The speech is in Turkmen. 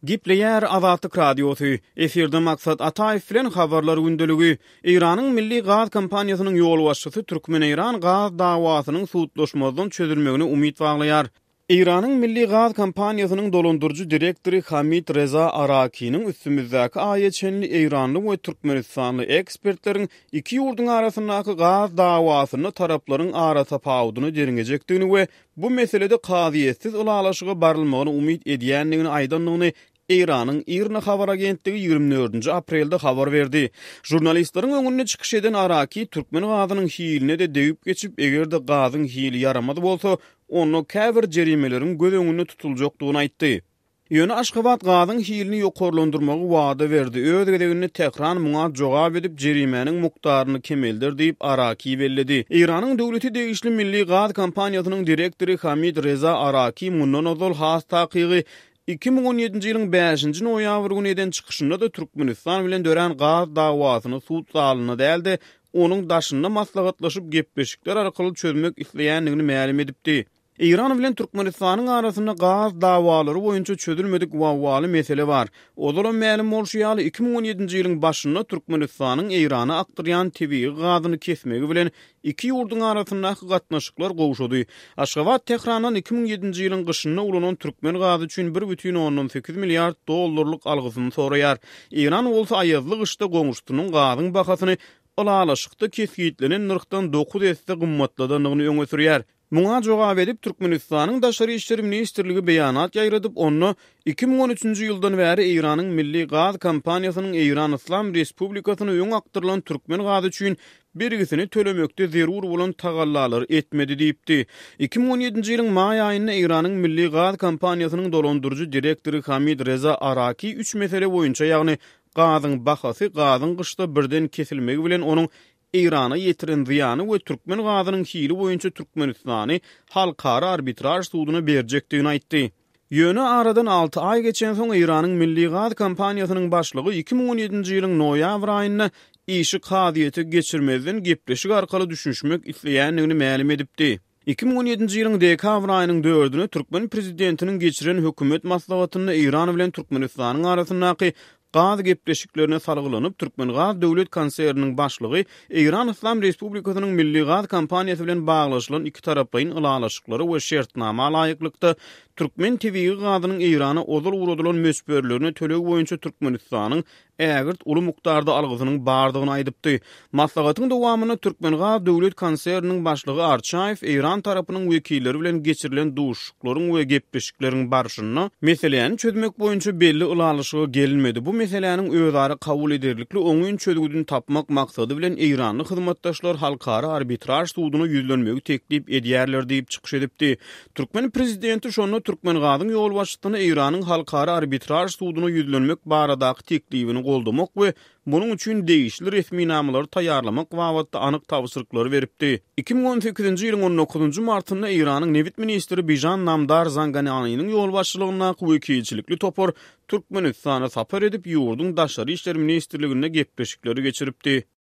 Gipleyer Azatlyk Radiosu. Eferde maksat Ataýew bilen habarlar gündölügi. İranyň milli gaz kompaniýasynyň ýol başçysy Türkmenistan gaz dawasynyň suwutlaşmadan çözülmegine umyt baglaýar. İranyň milli gaz kompaniýasynyň dolandyrjy direktori Hamid Reza Arakiň üstümizdäki aýetçenli İranly we Türkmenistanly ekspertleriň iki ýurduň arasyndaky gaz dawasyny taraplaryň ara tapawudyny deriňejekdigini we bu meselede kaziýetsiz ulalaşyga barylmagyny umyt edýändigini aýdanlygyny İranyň IRNA habar agentligi 24 aprelde habar berdi. Jurnalistlaryň öňüne çykyş eden Araki Türkmen gazynyň hiline de degip geçip egerde gazyň hili yaramady bolsa, onu käbir jerimelerin göz öňünde tutuljakdygyny aýtdy. Ýöne Aşgabat gazyň hilini ýokarlandyrmagy wada berdi. Öz gedegini tekrar muňa jogap edip jerimeniň mukdaryny kemeldir diýip Araki belledi. İranyň döwleti degişli milli gaz kompaniýasynyň direktori Hamid Reza Araki mundan ozal has takygy 2017-nji ýylyň 5-nji noýabr güni eden çykyşynda da Türkmenistan bilen dören gaz dawasyny suwut salyny däldi, onuň daşynda maslahatlaşyp gepleşikler arkaly çözmek isleýändigini ma'lum edipdi. İran bilen Türkmenistanyň arasynda gaz dawalary boýunça çözülmedik wagwaly mesele bar. Odalan ma'lum bolşýaly 2017-nji ýylyň başynda Türkmenistanyň Irana akdyrýan TV gazyny kesmegi bilen iki ýurduň arasyndaky gatnaşyklar gowşady. Aşgabat Tehrandan 2007-nji ýylyň gyşyna ulanan türkmen gazy üçin 1,8 milliard dollarlyk algysyny soraýar. İran bolsa aýazly gyşda goňuşdynyň gazyň bahasyny alalaşykda kesgitlenen nyrkdan 9 esse gymmatladygyny öňe sürýär. Muňa jogap edip Türkmenistanyň daşary işleri ministrligi beýanat ýaýradyp onu 2013-nji ýyldan bäri Iranyň milli gaz kompaniýasynyň Iran Islam Respublikasyna öň aktyrylan türkmen gazy üçin bergisini tölemekde zerur bolan tagallalary etmedi diýipdi. 2017-nji ýylyň maý aýynda Iranyň milli gaz kompaniýasynyň dolandyrjy direktori Hamid Reza Araki 3 mesele boýunça, ýagny gazyň bahasy, gazyň gyşda birden kesilmegi bilen onuň İrana ýetiren ziýany we türkmen gazynyň hili boýunça Türkmenistany halkara arbitraj suwudyna berjekdigini aýtdy. Ýöne aradan 6 ay geçen soň İranyň milli gaz kompaniýasynyň başlygy 2017-nji ýylyň noýabr aýynda işi kaziýete geçirmezden gepleşik arkaly düşünmek isleýändigini ma'lum edipdi. 2017-nji ýylyň dekabr aýynyň 4-üne Türkmen prezidentiniň geçiren hökümet maslahatyny Iran bilen Türkmenistanyň arasyndaky gaz gepleşiklerine salgylanyp Türkmen Gaz döwlet konserniniň başlygy Iran Islam Respublikasynyň milli gaz kompaniýasy bilen baglaşylan iki taraplaryň ulalaşyklary we şertnama laýyklykda Türkmen TV gazynyň Irana ozal uradylan mösberlerine töleg boýunça Türkmenistanyň ägirt uly mukdarda algysynyň bardygyny aýdypdy. Maslahatyň dowamyna Türkmen Gaz döwlet konserniniň başlygy Arçaýew Iran tarapynyň wekilleri bilen geçirilen duşuklaryň we gepleşikleriň barşyny meseleni çözmek boýunça belli ulalaşyga gelinmedi. Bu meseleniň özara kabul ederlikli oňun çözgüdini tapmak maksady bilen Iranly hyzmatdaşlar halkara arbitraj suwudyna ýüzlenmegi teklip edýärler diýip çykyş edipdi. Türkmen prezidenti şonu Türkmen gazyň ýol başçysyna Iranyň halkara arbitraj suwudyna ýüzlenmek baradaky teklibini goldamak we buning üçin degişli resmi namalary taýýarlamak wagtda anyk tapşyryklar beripdi. 2018-nji ýylyň 19-njy martynda Iranyň Newit ministri Bijan Namdar Zanganianyň ýol başçylygyna wekilçilikli topar Türkmenistana sapar edip ýurduň daşary işleri ministrligine gepleşikleri geçiripdi.